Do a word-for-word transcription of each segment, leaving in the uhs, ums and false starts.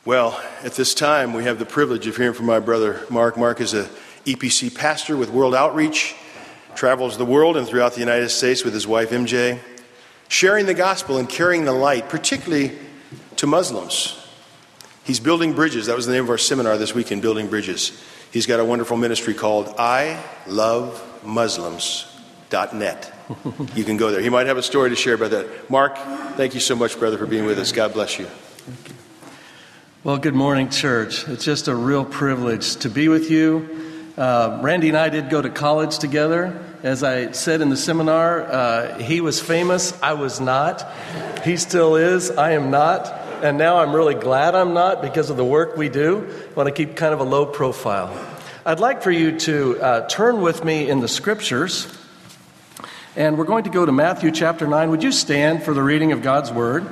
Well, at this time, we have the privilege of hearing from my brother Mark. Mark is a E P C pastor with World Outreach, travels the world and throughout the United States with his wife M J, sharing the gospel and carrying the light, particularly to Muslims. He's building bridges. That was the name of our seminar this weekend, Building Bridges. He's got a wonderful ministry called I Love Muslims dot net. You can go there. He might have a story to share about that. Mark, thank you so much, brother, for being with us. God bless you. Thank you. Well, good morning, church. It's just a real privilege to be with you. Uh, Randy and I did go to college together. As I said in the seminar, uh, he was famous. I was not. He still is. I am not. And now I'm really glad I'm not because of the work we do. I want to keep kind of a low profile. I'd like for you to uh, turn with me in the scriptures. And we're going to go to Matthew chapter nine. Would you stand for the reading of God's word?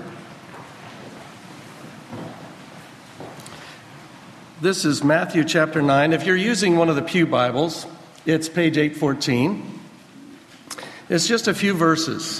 This is Matthew chapter nine. If you're using one of the Pew Bibles, it's page eight fourteen. It's just a few verses.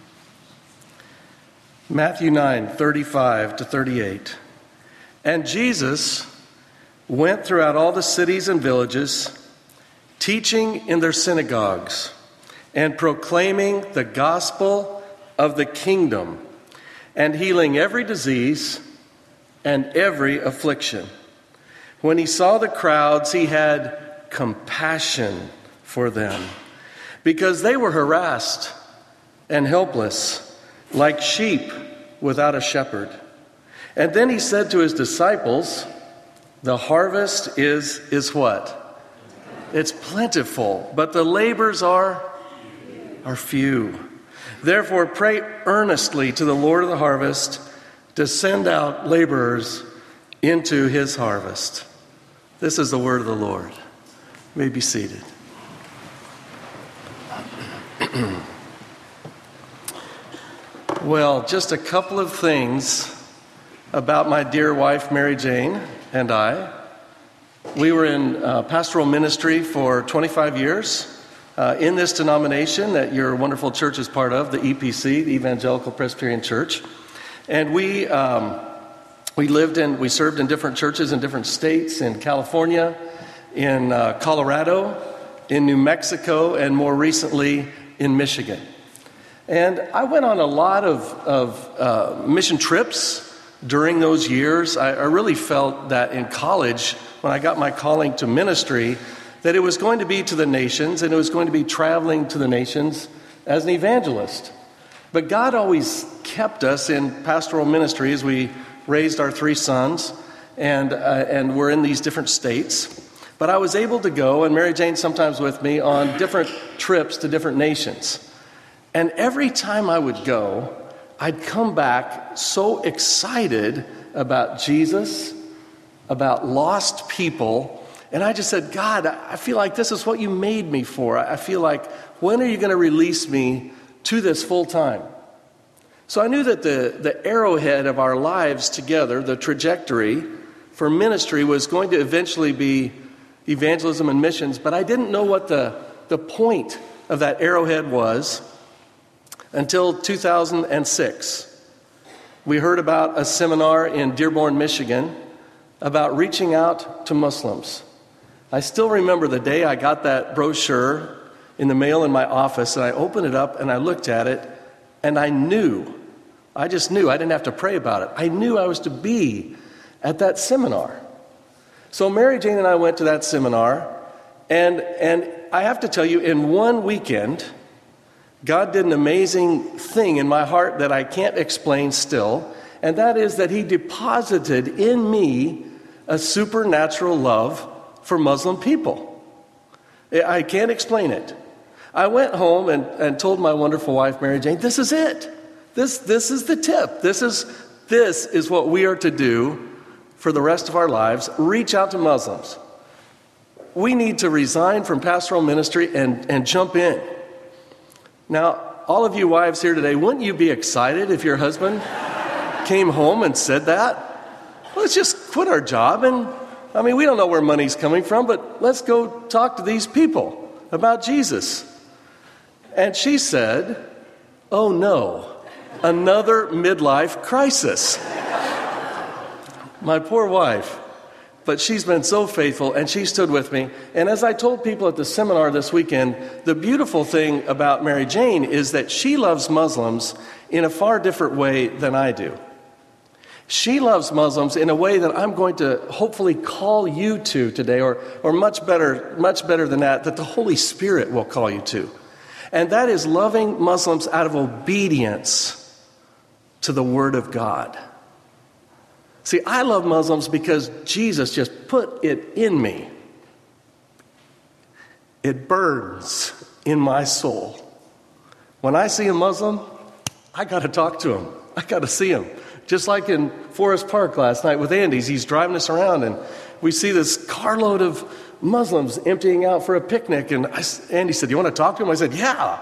Matthew nine, thirty-five to thirty-eight. And Jesus went throughout all the cities and villages, teaching in their synagogues and proclaiming the gospel of the kingdom and healing every disease and every affliction. When he saw the crowds, he had compassion for them because they were harassed and helpless, like sheep without a shepherd. And then he said to his disciples, the harvest is, is what? It's plentiful, but the labors are, are few. Therefore, pray earnestly to the Lord of the harvest to send out laborers into his harvest. This is the word of the Lord. You may be seated. Well, just a couple of things about my dear wife, Mary Jane, and I. We were in uh, pastoral ministry for twenty-five years uh, in this denomination that your wonderful church is part of, the E P C, the Evangelical Presbyterian Church. And we um, we lived in, we served in different churches in different states, in California, in uh, Colorado, in New Mexico, and more recently in Michigan. And I went on a lot of, of uh, mission trips during those years. I, I really felt that in college, when I got my calling to ministry, that it was going to be to the nations, and it was going to be traveling to the nations as an evangelist. But God always kept us in pastoral ministry as we raised our three sons, and uh, and we're in these different states. But I was able to go, and Mary Jane sometimes with me, on different trips to different nations. And every time I would go, I'd come back so excited about Jesus, about lost people. And I just said, God, I feel like this is what you made me for. I feel like, when are you going to release me to this full time? So I knew that the, the arrowhead of our lives together, the trajectory for ministry, was going to eventually be evangelism and missions. But I didn't know what the, the point of that arrowhead was until two thousand six. We heard about a seminar in Dearborn, Michigan, about reaching out to Muslims. I still remember the day I got that brochure in the mail in my office, and I opened it up and I looked at it, and I knew, I just knew, I didn't have to pray about it. I knew I was to be at that seminar. So Mary Jane and I went to that seminar, and and I have to tell you, in one weekend, God did an amazing thing in my heart that I can't explain still, and that is that he deposited in me a supernatural love for Muslim people. I can't explain it. I went home and, and told my wonderful wife, Mary Jane, this is it. This this is the tip. This is this is what we are to do for the rest of our lives. Reach out to Muslims. We need to resign from pastoral ministry and, and jump in. Now, all of you wives here today, wouldn't you be excited if your husband came home and said that? Let's just quit our job and, I mean, we don't know where money's coming from, but let's go talk to these people about Jesus. And she said, oh no, another midlife crisis. My poor wife. But she's been so faithful, and she stood with me. And as I told people at the seminar this weekend, the beautiful thing about Mary Jane is that she loves Muslims in a far different way than I do. She loves Muslims in a way that I'm going to hopefully call you to today, or, or much better, much better than that, that the Holy Spirit will call you to. And that is loving Muslims out of obedience to the Word of God. See, I love Muslims because Jesus just put it in me. It burns in my soul. When I see a Muslim, I got to talk to him. I got to see him. Just like in Forest Park last night with Andy's, he's driving us around and we see this carload of Muslims emptying out for a picnic. And I, Andy said, "You want to talk to him?" I said, "Yeah."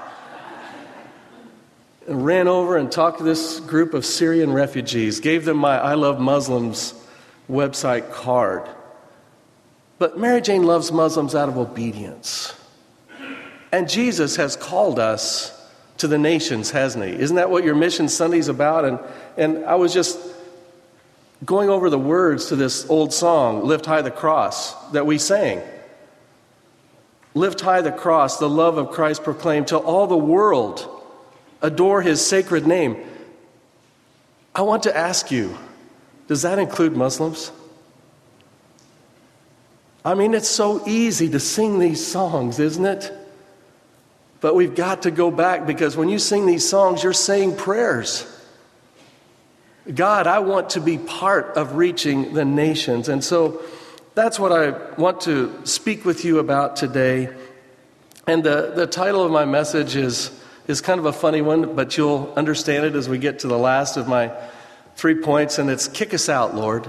And ran over and talked to this group of Syrian refugees, gave them my I Love Muslims website card. But Mary Jane loves Muslims out of obedience. And Jesus has called us to the nations, hasn't he? Isn't that what your Mission Sunday's about? And, and I was just going over the words to this old song, Lift High the Cross, that we sang. Lift high the cross, the love of Christ proclaim, till all the world adore his sacred name. I want to ask you, does that include Muslims? I mean, it's so easy to sing these songs, isn't it? But we've got to go back, because when you sing these songs, you're saying prayers. God, I want to be part of reaching the nations. And so that's what I want to speak with you about today. And the, the title of my message is is kind of a funny one, but you'll understand it as we get to the last of my three points, and it's kick us out, Lord.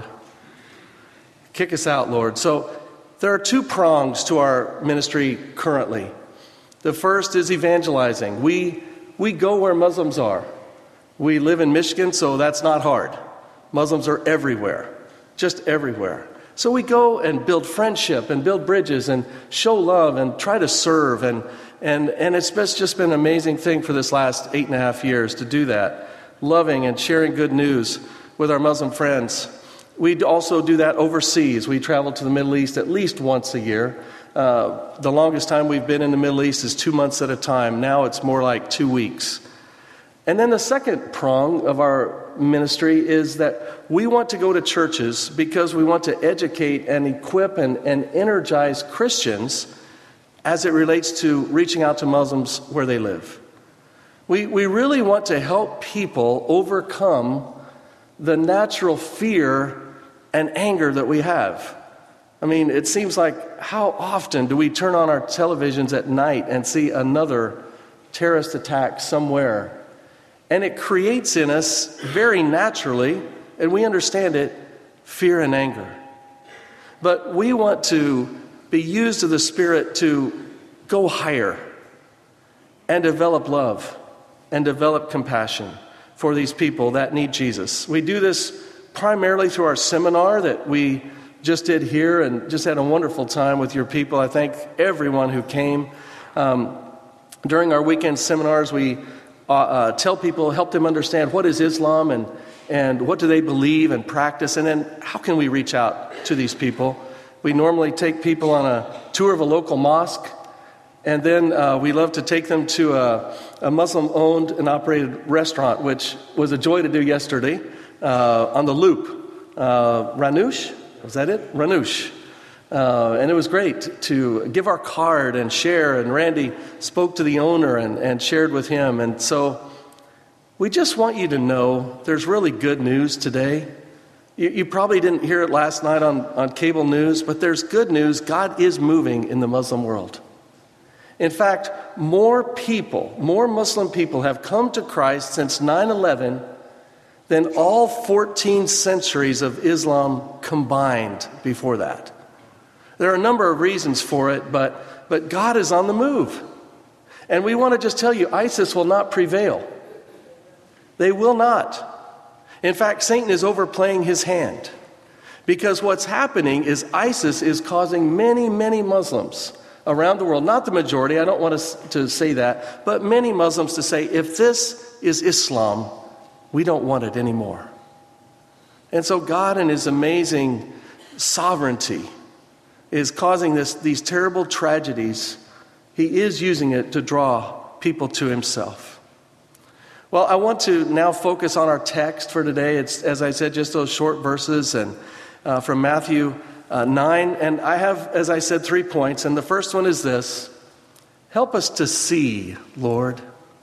Kick us out, Lord. So there are two prongs to our ministry currently. The first is evangelizing. We, we go where Muslims are. We live in Michigan, so that's not hard. Muslims are everywhere, just everywhere. So we go and build friendship and build bridges and show love and try to serve. And And and it's just been an amazing thing for this last eight and a half years to do that, loving and sharing good news with our Muslim friends. We also do that overseas. We travel to the Middle East at least once a year. Uh, the longest time we've been in the Middle East is two months at a time. Now it's more like two weeks. And then the second prong of our ministry is that we want to go to churches because we want to educate and equip and, and energize Christians as it relates to reaching out to Muslims where they live. We, we really want to help people overcome the natural fear and anger that we have. I mean, it seems like, how often do we turn on our televisions at night and see another terrorist attack somewhere? And it creates in us, very naturally, and we understand it, fear and anger. But we want to be used of the Spirit to go higher and develop love and develop compassion for these people that need Jesus. We do this primarily through our seminar that we just did here, and just had a wonderful time with your people. I thank everyone who came. Um, during our weekend seminars, we uh, uh, tell people, help them understand what is Islam and, and what do they believe and practice, and then how can we reach out to these people. We normally take people on a tour of a local mosque, and then uh, we love to take them to a, a Muslim-owned and operated restaurant, which was a joy to do yesterday, uh, on the Loop. Uh, Ranush, was that it? Ranush. Uh, and it was great to give our card and share, and Randy spoke to the owner and, and shared with him. And so we just want you to know there's really good news today. You, you probably didn't hear it last night on, on cable news, but there's good news. God is moving in the Muslim world. In fact, more people, more Muslim people have come to Christ since nine eleven than all fourteen centuries of Islam combined before that. There are a number of reasons for it, but, but God is on the move. And we want to just tell you, ISIS will not prevail. They will not. In fact, Satan is overplaying his hand. Because what's happening is ISIS is causing many, many Muslims around the world, not the majority, I don't want to, to say that, but many Muslims to say, if this is Islam, we don't want it anymore. And so God in his amazing sovereignty is causing this, these terrible tragedies. He is using it to draw people to himself. Well, I want to now focus on our text for today. It's, as I said, just those short verses and uh, from Matthew uh, nine. And I have, as I said, three points. And the first one is this: help us to see, Lord.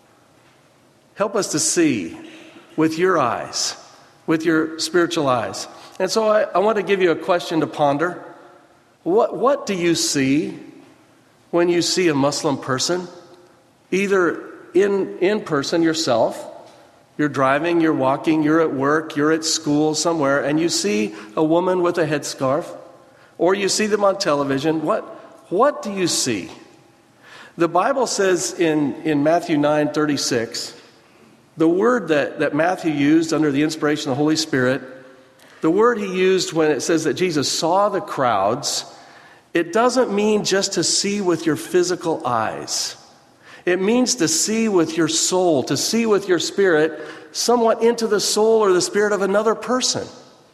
Help us to see with your eyes, with your spiritual eyes. And so I, I want to give you a question to ponder. What, what do you see when you see a Muslim person? Either in, in person yourself, you're driving, you're walking, you're at work, you're at school somewhere, and you see a woman with a headscarf, or you see them on television. What, what do you see? The Bible says in, in Matthew nine thirty-six, the word that, that Matthew used under the inspiration of the Holy Spirit, the word he used when it says that Jesus saw the crowds, it doesn't mean just to see with your physical eyes. It means to see with your soul, to see with your spirit, somewhat into the soul or the spirit of another person.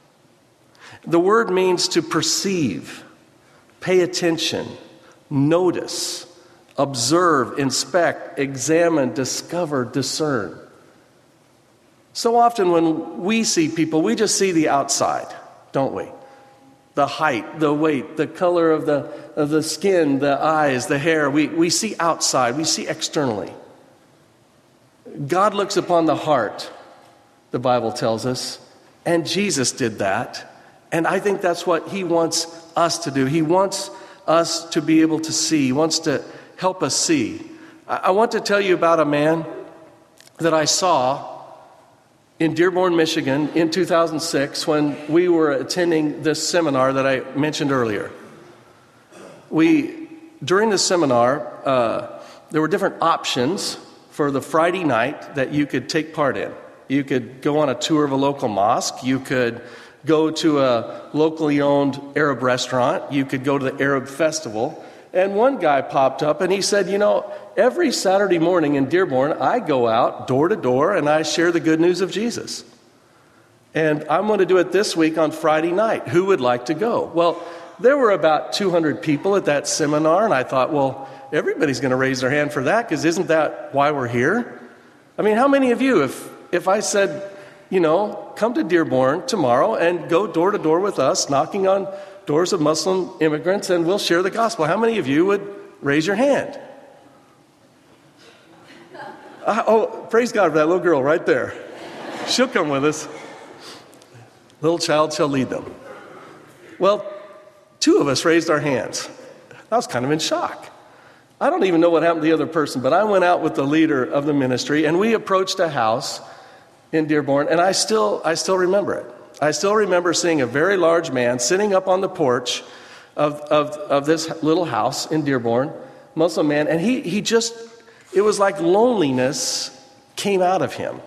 The word means to perceive, pay attention, notice, observe, inspect, examine, discover, discern. So often when we see people, we just see the outside, don't we? The height, the weight, the color of the of the skin, the eyes, the hair. We, we see outside, we see externally. God looks upon the heart, the Bible tells us, and Jesus did that. And I think that's what he wants us to do. He wants us to be able to see. He wants to help us see. I, I want to tell you about a man that I saw in Dearborn, Michigan, in two thousand six, when we were attending this seminar that I mentioned earlier. We, during the seminar, uh, there were different options for the Friday night that you could take part in. You could go on a tour of a local mosque. You could go to a locally owned Arab restaurant. You could go to the Arab festival. And one guy popped up and he said, you know, every Saturday morning in Dearborn, I go out door to door and I share the good news of Jesus. And I'm going to do it this week on Friday night. Who would like to go? Well, there were about two hundred people at that seminar, and I thought, well, everybody's going to raise their hand for that, because isn't that why we're here? I mean, how many of you, if if I said, you know, come to Dearborn tomorrow and go door to door with us, knocking on doors of Muslim immigrants, and we'll share the gospel, how many of you would raise your hand? Uh, oh, praise God for that little girl right there. She'll come with us. Little child shall lead them. Well, two of us raised our hands. I was kind of in shock. I don't even know what happened to the other person, but I went out with the leader of the ministry, and we approached a house in Dearborn, and I still, I still remember it. I still remember seeing a very large man sitting up on the porch of, of, of this little house in Dearborn, Muslim man, and he, he just, it was like loneliness came out of him.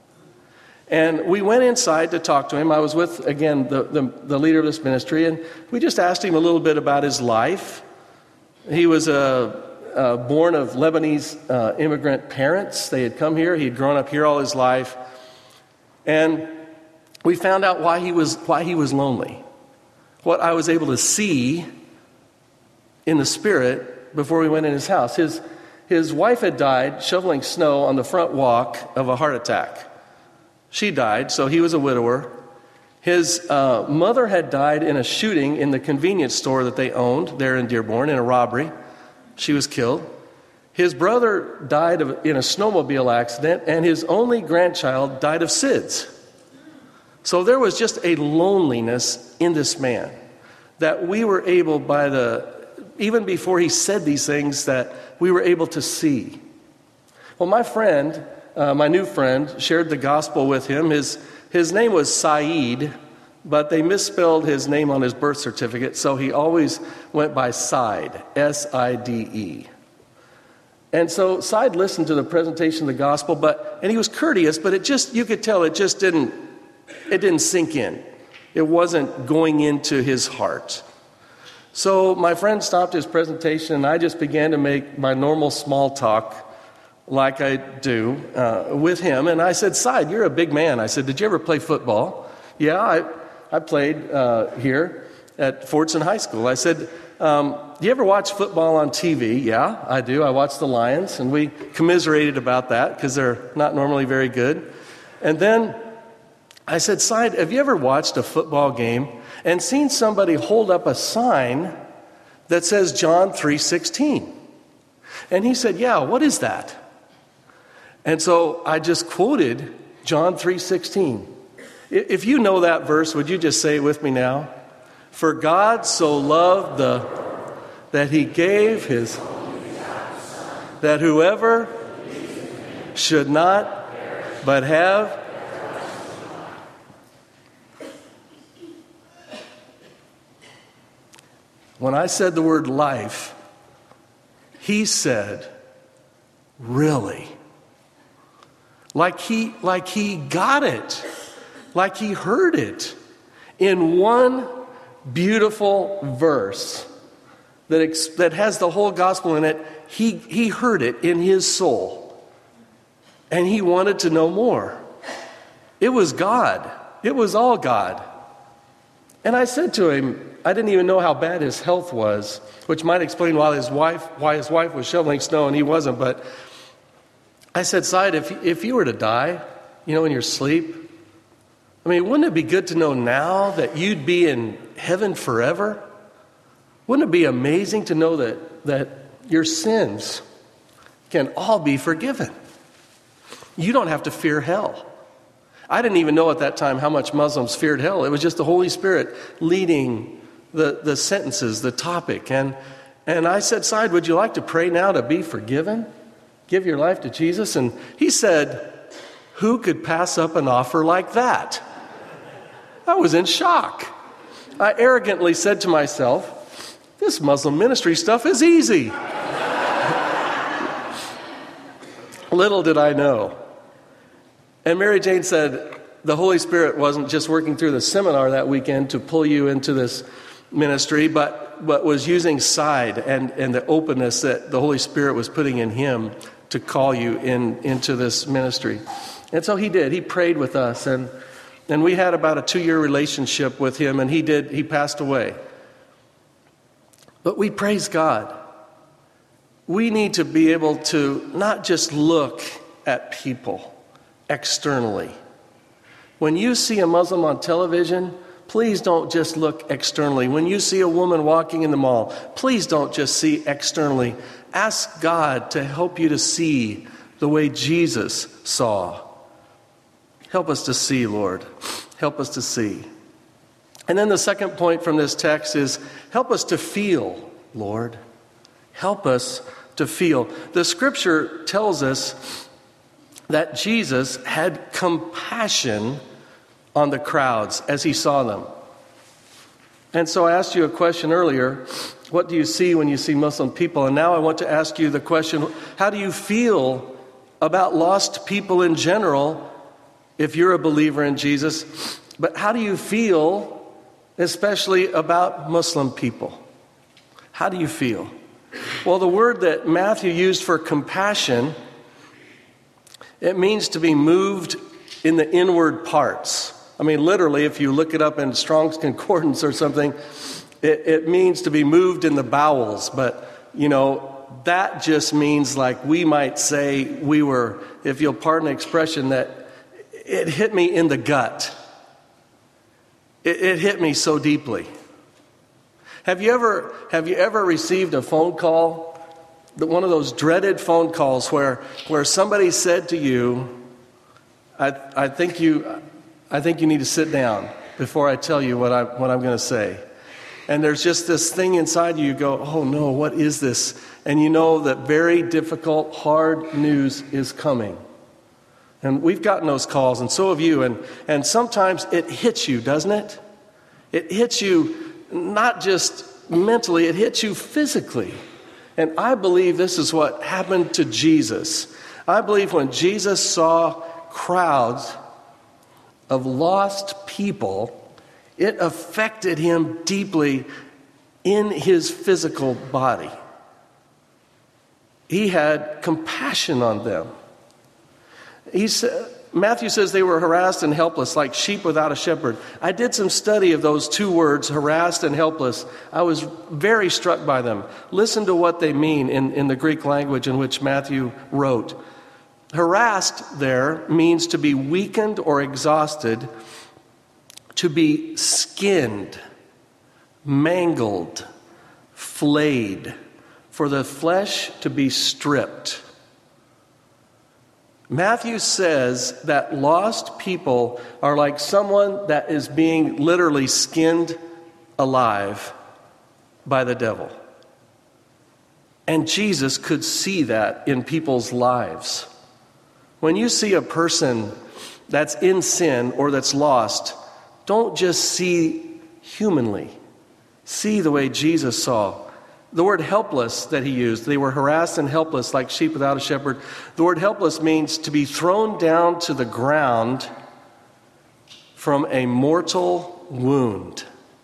And we went inside to talk to him. I was with, again, the, the, the leader of this ministry, and we just asked him a little bit about his life. He was a, a born of Lebanese uh, immigrant parents. They had come here. He had grown up here all his life. And we found out why he was why he was lonely. What I was able to see in the spirit before we went in his house. His, his wife had died shoveling snow on the front walk of a heart attack. She died, so he was a widower. His uh, mother had died in a shooting in the convenience store that they owned there in Dearborn, in a robbery. She was killed. His brother died of, in a snowmobile accident, and his only grandchild died of S I D S. So there was just a loneliness in this man that we were able, by the, even before he said these things, that we were able to see. Well, my friend, uh, my new friend, shared the gospel with him. His, his name was Saeed, but they misspelled his name on his birth certificate, so he always went by Said, S I D E. And so Said listened to the presentation of the gospel, but and he was courteous, but it just, you could tell it just didn't, it didn't sink in. It wasn't going into his heart. So my friend stopped his presentation, and I just began to make my normal small talk like I do uh, with him. And I said, Said, you're a big man. I said, did you ever play football? Yeah, I, I played uh, here at Fortson High School. I said, um, do you ever watch football on T V? Yeah, I do. I watch the Lions, and we commiserated about that because they're not normally very good. And then I said, Side, have you ever watched a football game and seen somebody hold up a sign that says John three sixteen? And he said, yeah, what is that? And so I just quoted John three sixteen. If you know that verse, would you just say it with me now? For God so loved the, that he gave his, that whoever should not, but have. When I said the word life, he said, really? Like he, like he got it. Like he heard it. In one beautiful verse that, ex- that has the whole gospel in it, he, he heard it in his soul. And he wanted to know more. It was God. It was all God. And I said to him, I didn't even know how bad his health was, which might explain why his wife, why his wife was shoveling snow and he wasn't. But I said, Side, if, if you were to die, you know, in your sleep, I mean, wouldn't it be good to know now that you'd be in heaven forever? Wouldn't it be amazing to know that, that your sins can all be forgiven? You don't have to fear hell. I didn't even know at that time how much Muslims feared hell. It was just the Holy Spirit leading the, the sentences, the topic. And, and I said, Side, would you like to pray now to be forgiven? Give your life to Jesus? And he said, who could pass up an offer like that? I was in shock. I arrogantly said to myself, this Muslim ministry stuff is easy. Little did I know. And Mary Jane said, the Holy Spirit wasn't just working through the seminar that weekend to pull you into this ministry, but, but was using Side and, and the openness that the Holy Spirit was putting in him to call you in, into this ministry. And so he did. He prayed with us, and, and we had about a two-year relationship with him, and he did. He passed away. But we praise God. We need to be able to not just look at people externally. When you see a Muslim on television, please don't just look externally. When you see a woman walking in the mall, please don't just see externally. Ask God to help you to see the way Jesus saw. Help us to see, Lord. Help us to see. And then the second point from this text is, help us to feel, Lord. Help us to feel. The scripture tells us that Jesus had compassion on the crowds as he saw them. And so I asked you a question earlier, what do you see when you see Muslim people? And now I want to ask you the question, how do you feel about lost people in general if you're a believer in Jesus? But how do you feel especially about Muslim people? How do you feel? Well, the word that Matthew used for compassion, it means to be moved in the inward parts. I mean, literally, if you look it up in Strong's Concordance or something, it, it means to be moved in the bowels. But, you know, that just means, like we might say, we were, if you'll pardon the expression, that it hit me in the gut. It, it hit me so deeply. Have you ever, have you ever received a phone call, one of those dreaded phone calls where, where somebody said to you, I, I think you... I think you need to sit down before I tell you what, I, what I'm going to say. And there's just this thing inside you, you go, oh no, what is this? And you know that very difficult, hard news is coming. And we've gotten those calls, and so have you. And, and sometimes it hits you, doesn't it? It hits you not just mentally, it hits you physically. And I believe this is what happened to Jesus. I believe when Jesus saw crowds of lost people, it affected him deeply in his physical body. He had compassion on them. He said, Matthew says they were harassed and helpless like sheep without a shepherd. I did some study of those two words, harassed and helpless. I was very struck by them. Listen to what they mean in, in the Greek language in which Matthew wrote. Harassed there means to be weakened or exhausted, to be skinned, mangled, flayed, for the flesh to be stripped. Matthew says that lost people are like someone that is being literally skinned alive by the devil. And Jesus could see that in people's lives. When you see a person that's in sin or that's lost, don't just see humanly. See the way Jesus saw. The word helpless that he used, they were harassed and helpless like sheep without a shepherd. The word helpless means to be thrown down to the ground from a mortal wound.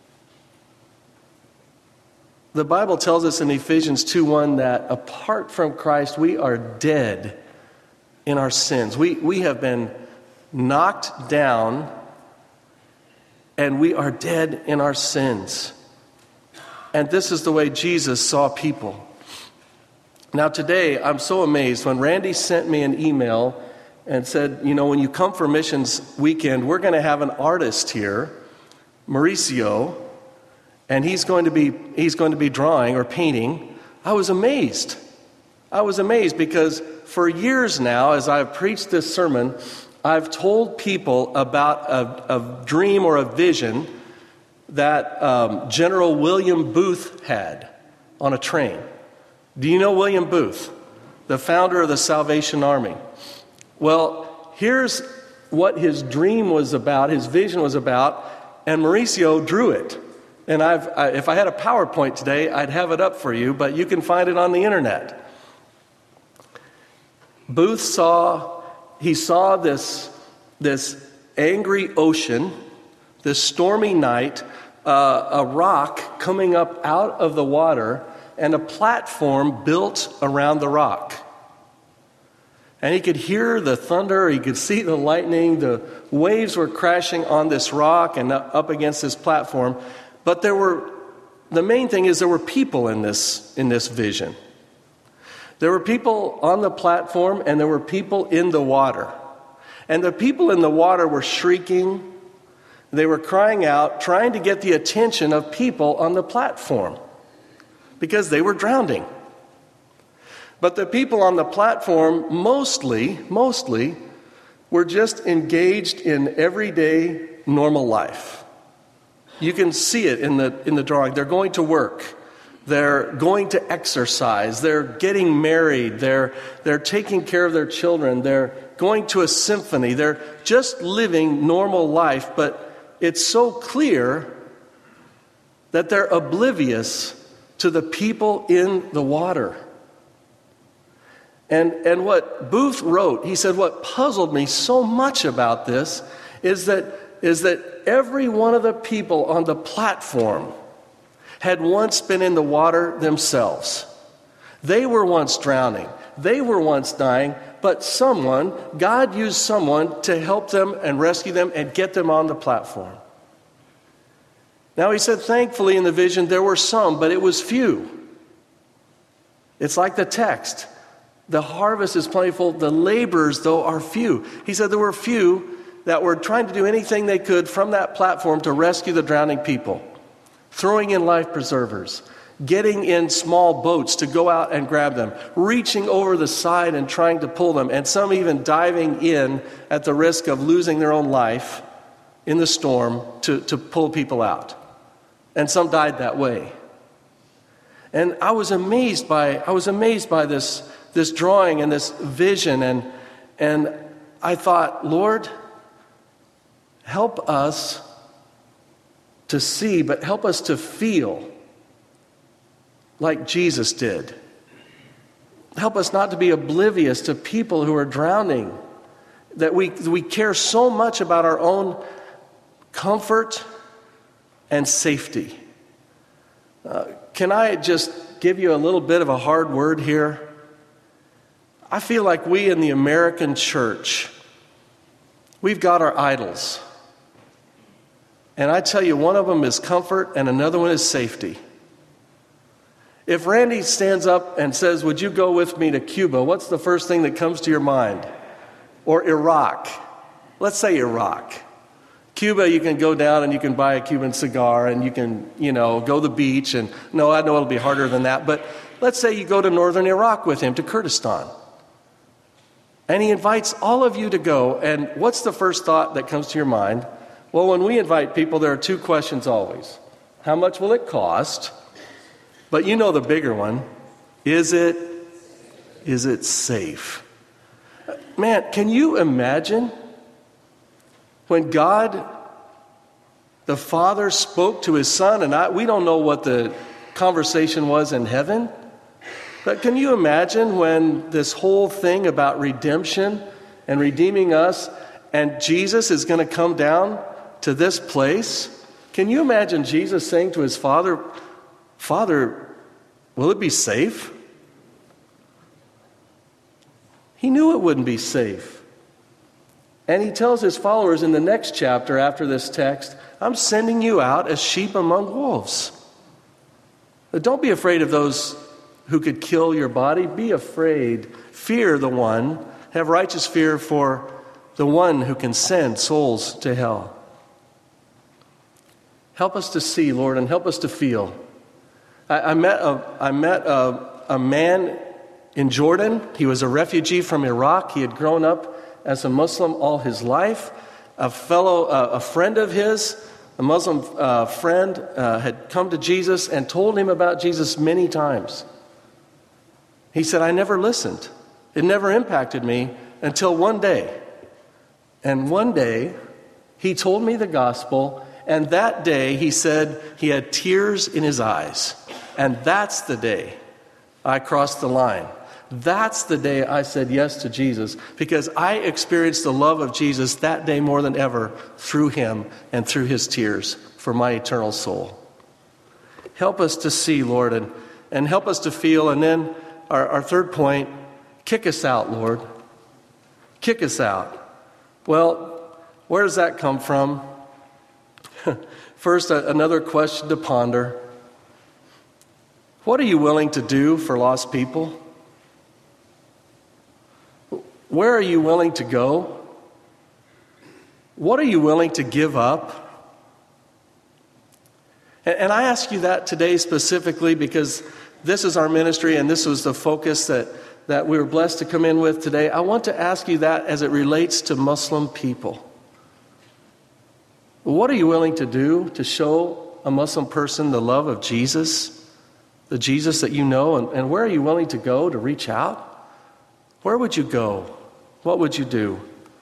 The Bible tells us in Ephesians two one that apart from Christ, we are dead in our sins. We, we have been knocked down and we are dead in our sins. And this is the way Jesus saw people. Now today, I'm so amazed. When Randy sent me an email and said, you know, when you come for missions weekend, we're going to have an artist here, Mauricio, and he's going to be he's going to be drawing or painting. I was amazed. I was amazed because for years now, as I've preached this sermon, I've told people about a, a dream or a vision that um, General William Booth had on a train. Do you know William Booth, the founder of the Salvation Army? Well, here's what his dream was about, his vision was about, and Mauricio drew it. And I've, I, if I had a PowerPoint today, I'd have it up for you, but you can find it on the internet. Booth saw, he saw this, this angry ocean, this stormy night, uh, a rock coming up out of the water, and a platform built around the rock. And he could hear the thunder, he could see the lightning, the waves were crashing on this rock and up against this platform. But there were, the main thing is there were people in this, in this vision. There were people on the platform and there were people in the water. And the people in the water were shrieking. They were crying out, trying to get the attention of people on the platform because they were drowning. But the people on the platform mostly, mostly were just engaged in everyday normal life. You can see it in the in the drawing. They're going to work. They're going to exercise. They're getting married. They're they're taking care of their children. They're going to a symphony. They're just living normal life, but it's so clear that they're oblivious to the people in the water. And, and what Booth wrote, he said, what puzzled me so much about this is that, is that every one of the people on the platform had once been in the water themselves. They were once drowning. They were once dying, but someone, God used someone to help them and rescue them and get them on the platform. Now he said, thankfully in the vision there were some, but it was few. It's like the text. The harvest is plentiful, the laborers, though, are few. He said there were few that were trying to do anything they could from that platform to rescue the drowning people, throwing in life preservers, getting in small boats to go out and grab them, reaching over the side and trying to pull them, and some even diving in at the risk of losing their own life in the storm to, to pull people out. And some died that way. And I was amazed by I was amazed by this this drawing and this vision, and and I thought, Lord, help us to see, but help us to feel like Jesus did. Help us not to be oblivious to people who are drowning, that we we care so much about our own comfort and safety. Uh, can I just give you a little bit of a hard word here? I feel like we in the American church We've got our idols. And I tell you, one of them is comfort and another one is safety. If Randy stands up and says, would you go with me to Cuba? What's the first thing that comes to your mind? Or Iraq. Let's say Iraq. Cuba, you can go down and you can buy a Cuban cigar and you can, you know, go to the beach. And no, I know it'll be harder than that. But let's say you go to northern Iraq with him, to Kurdistan. And he invites all of you to go. And what's the first thought that comes to your mind? Well, when we invite people, there are two questions always. How much will it cost? But you know the bigger one. Is it, is it safe? Man, can you imagine when God, the Father, spoke to his Son, and I, we don't know what the conversation was in heaven, but can you imagine when this whole thing about redemption and redeeming us, and Jesus is going to come down to this place? Can you imagine Jesus saying to his Father, Father, will it be safe? He knew it wouldn't be safe. And he tells his followers in the next chapter after this text, I'm sending you out as sheep among wolves. But don't be afraid of those who could kill your body. Be afraid. Fear the one. Have righteous fear for the one who can send souls to hell. Help us to see, Lord, and help us to feel. I, I met, a, I met a, a man in Jordan. He was a refugee from Iraq. He had grown up as a Muslim all his life. A fellow, uh, a friend of his, a Muslim uh, friend, uh, had come to Jesus and told him about Jesus many times. He said, I never listened. It never impacted me until one day. And one day, he told me the gospel, and that day, he said he had tears in his eyes. And that's the day I crossed the line. That's the day I said yes to Jesus, because I experienced the love of Jesus that day more than ever through him and through his tears for my eternal soul. Help us to see, Lord, and, and help us to feel. And then our, our third point, kick us out, Lord. Kick us out. Well, where does that come from? First, a, another question to ponder. What are you willing to do for lost people? Where are you willing to go? What are you willing to give up? And, and I ask you that today specifically because this is our ministry and this was the focus that, that we were blessed to come in with today. I want to ask you that as it relates to Muslim people. What are you willing to do to show a Muslim person the love of Jesus, the Jesus that you know, and, and where are you willing to go to reach out? Where would you go? What would you do?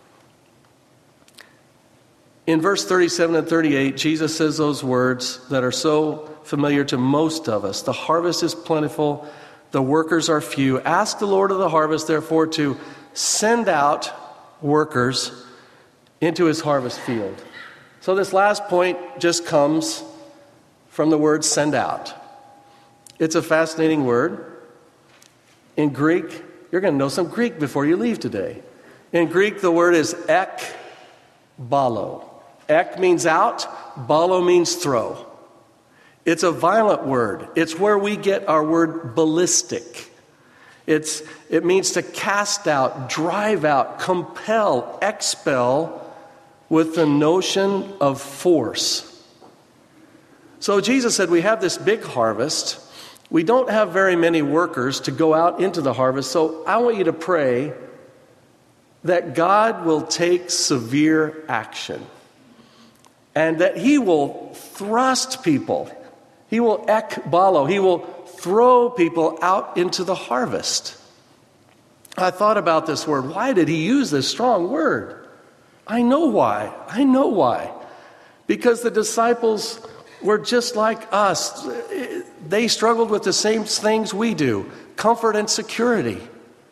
In verse thirty-seven and thirty-eight, Jesus says those words that are so familiar to most of us. The harvest is plentiful, the workers are few. Ask the Lord of the harvest, therefore, to send out workers into his harvest field. So this last point just comes from the word send out. It's a fascinating word. In Greek, you're going to know some Greek before you leave today. In Greek, the word is ek balo. Ek means out, balo means throw. It's a violent word. It's where we get our word ballistic. It's, it means to cast out, drive out, compel, expel with the notion of force. So Jesus said, we have this big harvest. We don't have very many workers to go out into the harvest, so I want you to pray that God will take severe action and that he will thrust people. He will ekbalo. He will throw people out into the harvest. I thought about this word. Why did he use this strong word? I know why. I know why. Because the disciples were just like us. They struggled with the same things we do, comfort and security.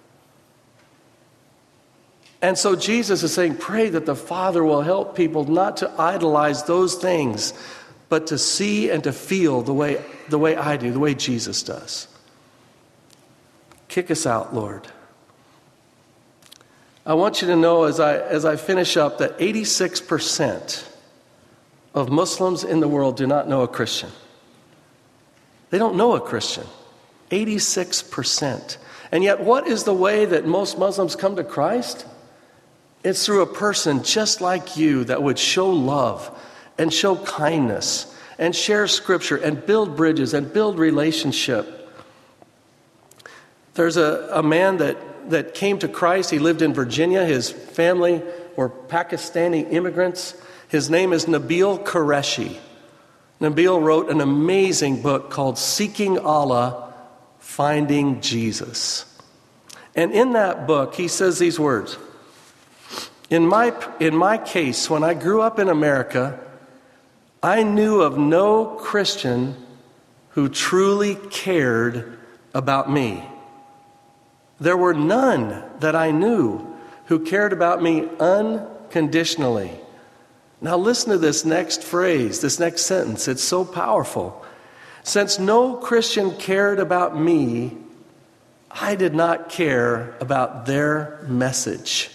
And so Jesus is saying, pray that the Father will help people not to idolize those things, but to see and to feel the way, the way I do, the way Jesus does. Kick us out, Lord. I want you to know as I, as I finish up that eighty-six percent of Muslims in the world do not know a Christian. They don't know a Christian. eighty-six percent. And yet, what is the way that most Muslims come to Christ? It's through a person just like you that would show love and show kindness and share Scripture and build bridges and build relationship. There's a, a man that, that came to Christ. He lived in Virginia. His family were Pakistani immigrants. His name is Nabil Qureshi. Nabil wrote an amazing book called Seeking Allah, Finding Jesus. And in that book, he says these words. In my, in my case, when I grew up in America, I knew of no Christian who truly cared about me. There were none that I knew who cared about me unconditionally. Now listen to this next phrase, this next sentence. It's so powerful. Since no Christian cared about me, I did not care about their message.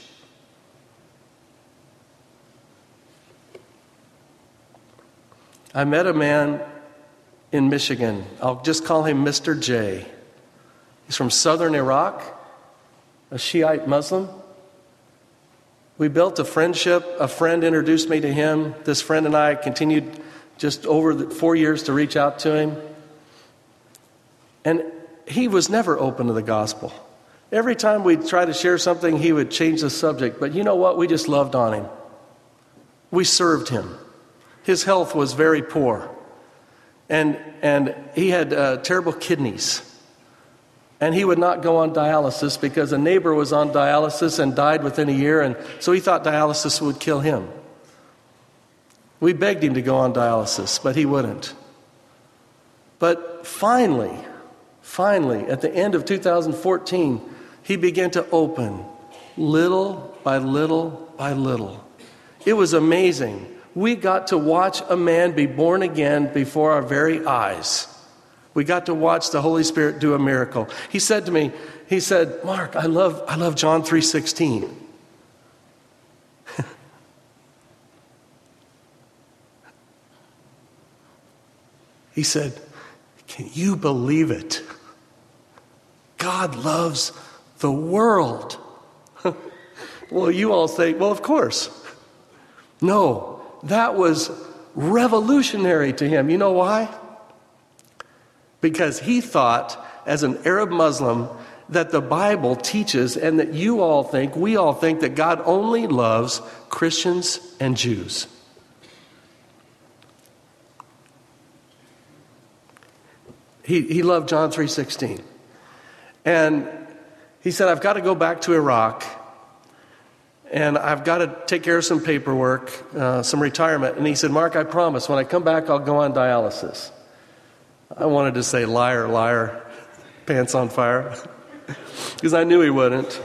I met a man in Michigan. I'll just call him Mister J. He's from southern Iraq, a Shiite Muslim. We built a friendship. A friend introduced me to him. This friend and I continued just over the four years to reach out to him. And he was never open to the gospel. Every time we'd try to share something, he would change the subject. But you know what? We just loved on him. We served him. His health was very poor. And, and he had uh, terrible kidneys. And he would not go on dialysis because a neighbor was on dialysis and died within a year. And so he thought dialysis would kill him. We begged him to go on dialysis, but he wouldn't. But finally, finally, at the end of two thousand fourteen, he began to open little by little by little. It was amazing. We got to watch a man be born again before our very eyes. We got to watch the Holy Spirit do a miracle. He said to me, he said, Mark, I love, I love John three sixteen. He said, can you believe it? God loves the world. Well, you all say, well, of course. No. That was revolutionary to him. You know why? Because he thought, as an Arab Muslim, that the Bible teaches and that you all think, we all think, that God only loves Christians and Jews. He, he loved John three sixteen. And he said, I've got to go back to Iraq. And I've got to take care of some paperwork, uh, some retirement. And he said, Mark, I promise, when I come back, I'll go on dialysis. I wanted to say, liar, liar, pants on fire, because I knew he wouldn't.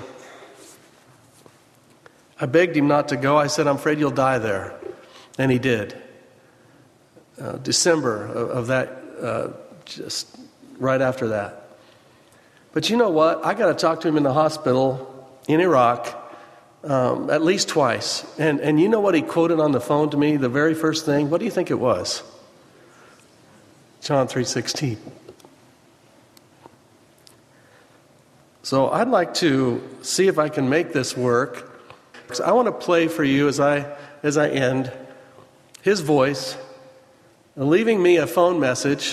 I begged him not to go. I said, I'm afraid you'll die there. And he did. Uh, December of, of that, uh, just right after that. But you know what? I got to talk to him in the hospital in Iraq. Um, at least twice. And and you know what he quoted on the phone to me, the very first thing? What do you think it was? John three sixteen. So I'd like to see if I can make this work. I want to play for you as I as I end his voice, leaving me a phone message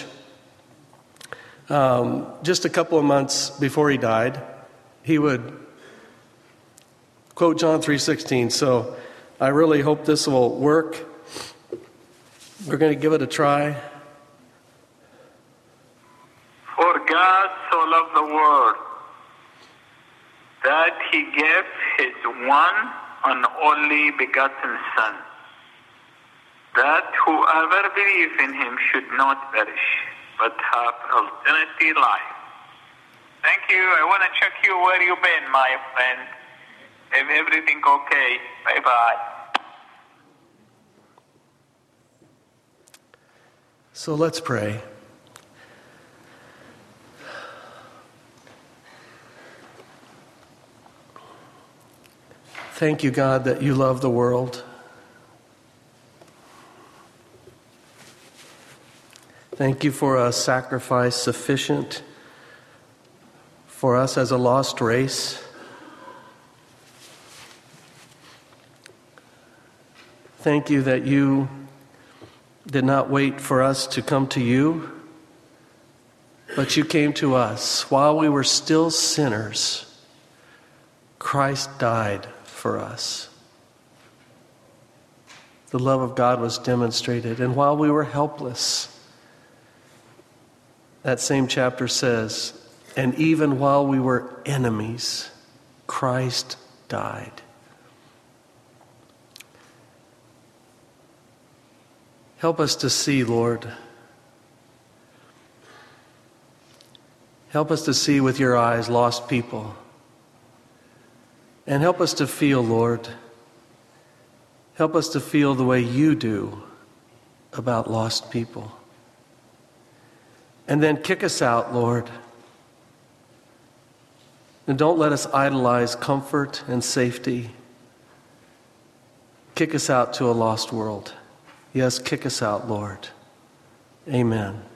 um, just a couple of months before he died. He would quote John three sixteen, so I really hope this will work. We're going to give it a try. For God so loved the world that he gave his one and only begotten Son, that whoever believes in him should not perish, but have eternity life. Thank you. I want to check you where you've been, my friend. If everything okay, bye-bye. So let's pray. Thank you, God, that you love the world. Thank you for a sacrifice sufficient for us as a lost race. Thank you that you did not wait for us to come to you, but you came to us. While we were still sinners, Christ died for us. The love of God was demonstrated. And while we were helpless, that same chapter says, and even while we were enemies, Christ died. Help us to see, Lord. Help us to see with your eyes lost people. And help us to feel, Lord. Help us to feel the way you do about lost people. And then kick us out, Lord. And don't let us idolize comfort and safety. Kick us out to a lost world. Yes, kick us out, Lord. Amen.